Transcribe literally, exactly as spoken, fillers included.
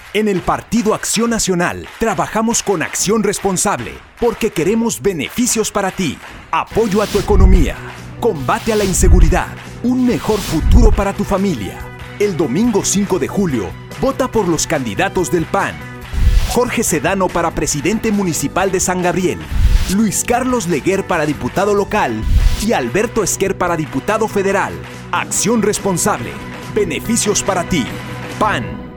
En el Partido Acción Nacional trabajamos con acción responsable porque queremos beneficios para ti, apoyo a tu economía, combate a la inseguridad, un mejor futuro para tu familia. El domingo cinco de julio, vota por los candidatos del P A N. Jorge Sedano para presidente municipal de San Gabriel, Luis Carlos Leguer para diputado local y Alberto Esquer para diputado federal. Acción responsable. Beneficios para ti. P A N.